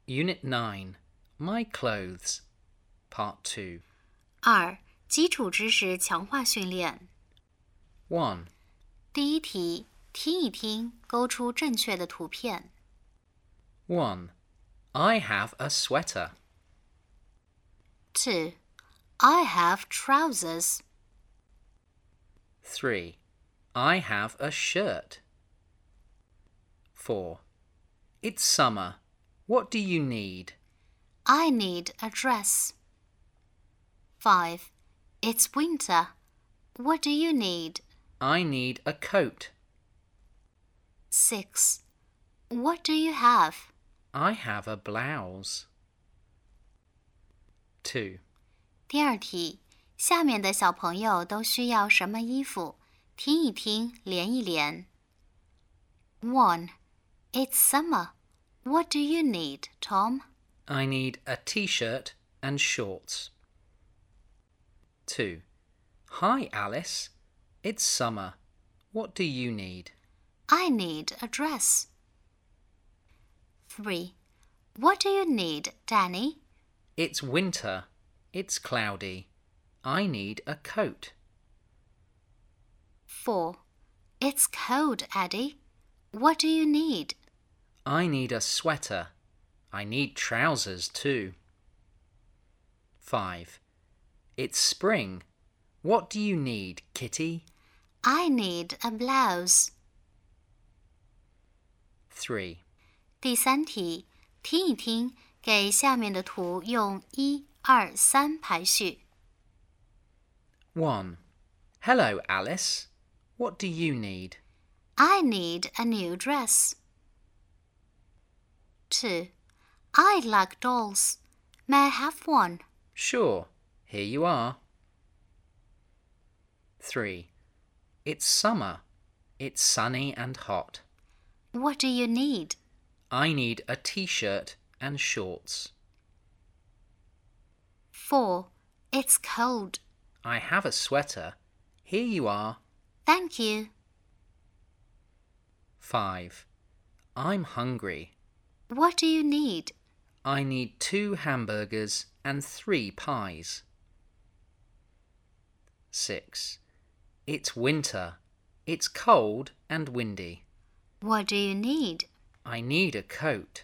Unit 9, My Clothes, Part 2. 2. 基础知识强化训练 1. 第一题，听一听，勾出正确的图片。 1. I have a sweater. 2. I have trousers. 3. I have a shirt. 4. It's summer. What do you need? I need a dress. 5. It's winter. What do you need? I need a coat. 6. What do you have? I have a blouse. 2. 第二题，下面的小朋友都需要什么衣服？听一听，连一连。 1. It's summer. What do you need, Tom? I need a t-shirt and shorts. 2. Hi, Alice. It's summer. What do you need? I need a dress. 3. What do you need, Danny? It's winter. It's cloudy. I need a coat. 4. It's cold, Eddie. What do you need? I need a sweater. I need trousers too. 5. It's spring. What do you need, Kitty? I need a blouse. 3. 第三题，听一听，给下面的图用1、2、3排序。 1. Hello, Alice. What do you need? I need a new dress. 2. I like dolls. May I have one? Sure. Here you are. 3. It's summer. It's sunny and hot. What do you need? I need a t-shirt and shorts. 4. It's cold. I have a sweater. Here you are. Thank you. 5. I'm hungry. What do you need? I need 2 hamburgers and 3 pies. 6. It's winter. It's cold and windy. What do you need? I need a coat.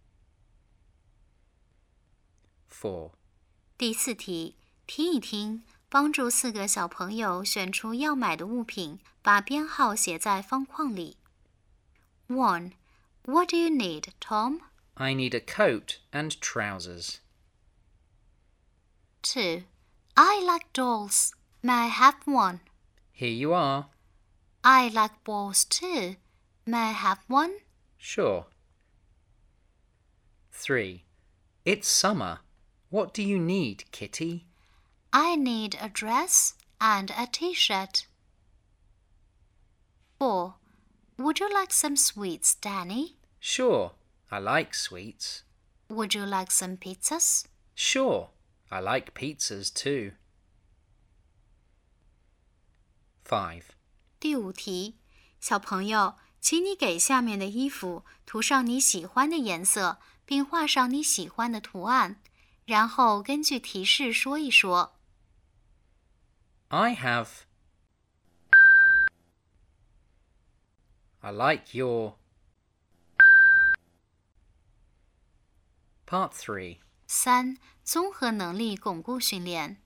4. 第四题，听一听，帮助4个小朋友选出要买的物品，把编号写在方框里。 1. What do you need, Tom? I need a coat and trousers. 2. I like dolls. May I have one? Here you are. I like balls too. May I have one? Sure. 3. It's summer. What do you need, Kitty? I need a dress and a t-shirt. 4. Would you like some sweets, Danny? Sure. I like sweets. Would you like some pizzas? Sure. I like pizzas too. 5. 第五题，小朋友，请你给下面的衣服涂上你喜欢的颜色，并画上你喜欢的图案，然后根据提示说一说。 I like your... Part 3. 3. 综合能力巩固训练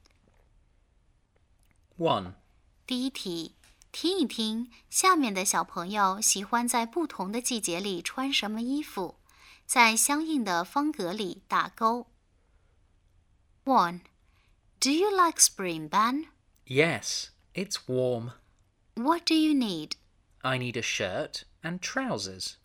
1. 第一题，听一听，下面的小朋友喜欢在不同的季节里穿什么衣服，在相应的方格里打勾。 1. Do you like spring, Ben? Yes, it's warm. What do you need? I need a shirt and trousers.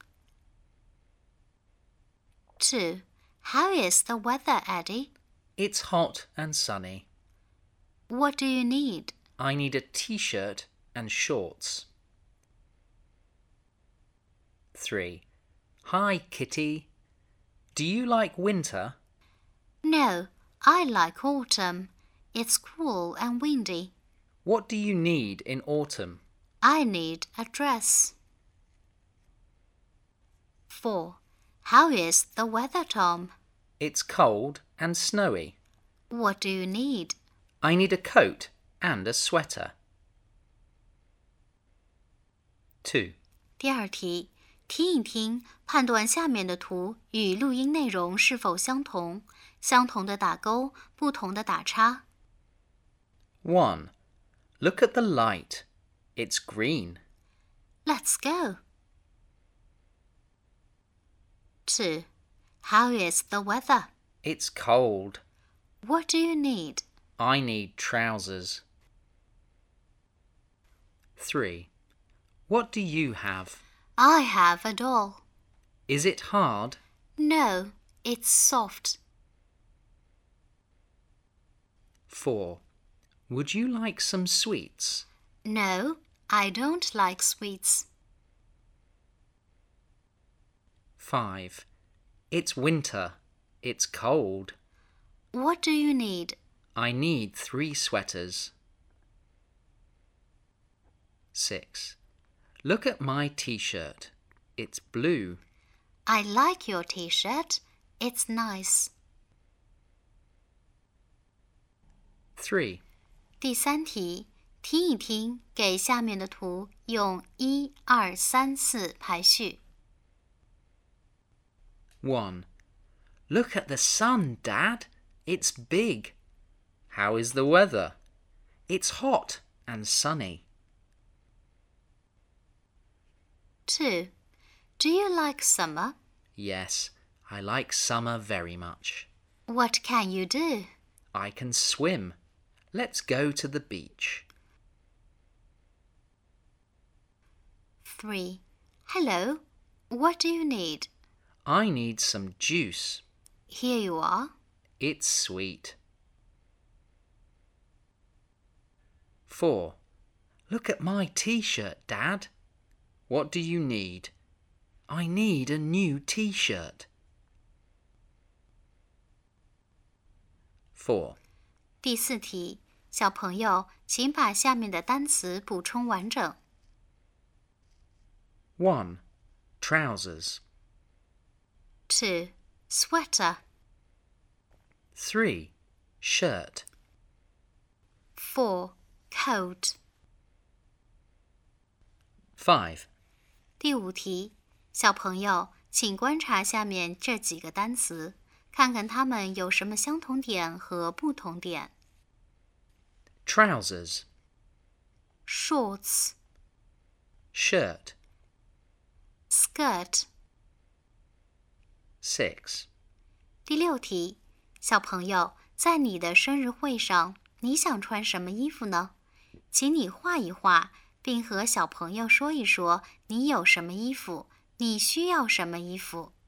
2. How is the weather, Eddie? It's hot and sunny. What do you need? I need a t-shirt and shorts. 3. Hi, Kitty. Do you like winter? No, I like autumn. It's cool and windy. What do you need in autumn? I need a dress. 4. How is the weather, Tom? It's cold and snowy. What do you need? I need a coat and a sweater. 2. 第二题，听一听，判断下面的图与录音内容是否相同，相同的打勾，不同的打叉。 1. Look at the light. It's green. Let's go. 2. How is the weather? It's cold. What do you need? I need trousers. 3. What do you have? I have a doll. Is it hard? No, it's soft. 4. Would you like some sweets? No, I don't like sweets. 5. It's winter. It's cold. What do you need? I need 3 sweaters. 6. Look at my t-shirt. It's blue. I like your t-shirt. It's nice. 3. 第三题，听一听，给下面的图用1、2、3、4排序。 1. Look at the sun, Dad. It's big. How is the weather? It's hot and sunny. 2. Do you like summer? Yes, I like summer very much. What can you do? I can swim. Let's go to the beach. 3. Hello. What do you need? I need some juice. Here you are. It's sweet. 4. Look at my t-shirt, Dad. What do you need? I need a new t-shirt. 4. 第四题，小朋友，请把下面的单词补充完整。 1. Trousers. 2. Sweater. 3. Shirt. 4. Coat. 5. 第五题，小朋友，请观察下面这几个单词，看看它们有什么相同点和不同点。 Trousers. Shorts. Shirt. Skirt. 6. 第六题，小朋友，在你的生日会上，你想穿什么衣服呢？请你画一画，并和小朋友说一说你有什么衣服，你需要什么衣服。